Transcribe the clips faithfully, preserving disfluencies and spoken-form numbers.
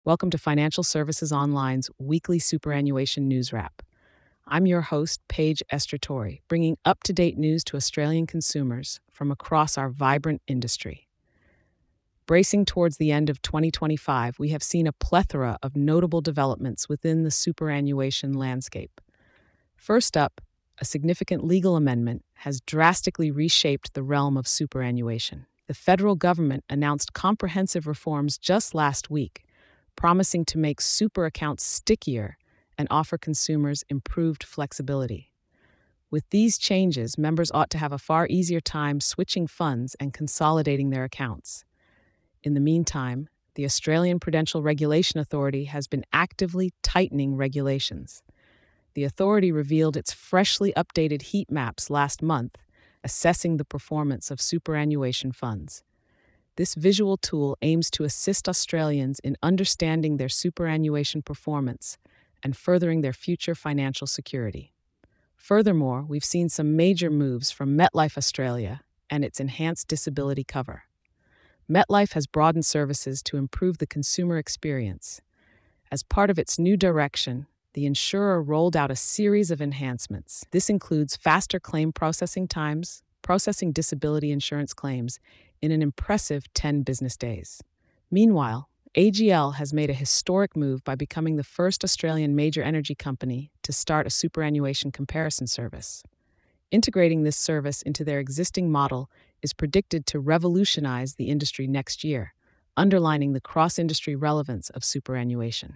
Welcome to Financial Services Online's weekly superannuation news wrap. I'm your host, Paige Estratori, bringing up-to-date news to Australian consumers from across our vibrant industry. Bracing towards the end of twenty twenty-five, we have seen a plethora of notable developments within the superannuation landscape. First up, a significant legal amendment has drastically reshaped the realm of superannuation. The federal government announced comprehensive reforms just last week, promising to make super accounts stickier and offer consumers improved flexibility. With these changes, members ought to have a far easier time switching funds and consolidating their accounts. In the meantime, the Australian Prudential Regulation Authority has been actively tightening regulations. The authority revealed its freshly updated heat maps last month, assessing the performance of superannuation funds. This visual tool aims to assist Australians in understanding their superannuation performance and furthering their future financial security. Furthermore, we've seen some major moves from MetLife Australia and its enhanced disability cover. MetLife has broadened services to improve the consumer experience. As part of its new direction, the insurer rolled out a series of enhancements. This includes faster claim processing times, processing disability insurance claims in an impressive ten business days. Meanwhile, A G L has made a historic move by becoming the first Australian major energy company to start a superannuation comparison service. Integrating this service into their existing model is predicted to revolutionize the industry next year, underlining the cross-industry relevance of superannuation.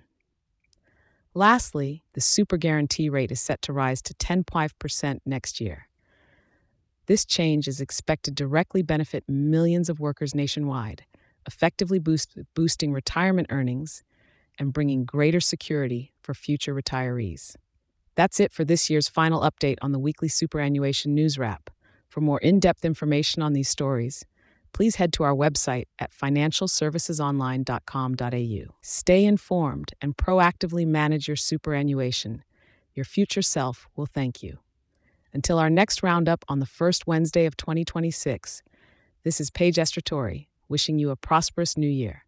Lastly, the super guarantee rate is set to rise to ten point five percent next year. This change is expected to directly benefit millions of workers nationwide, effectively boost, boosting retirement earnings and bringing greater security for future retirees. That's it for this year's final update on the weekly superannuation news wrap. For more in-depth information on these stories, please head to our website at financial services online dot com dot a u. Stay informed and proactively manage your superannuation. Your future self will thank you. Until our next roundup on the first Wednesday of twenty twenty-six, this is Paige Estratori, wishing you a prosperous new year.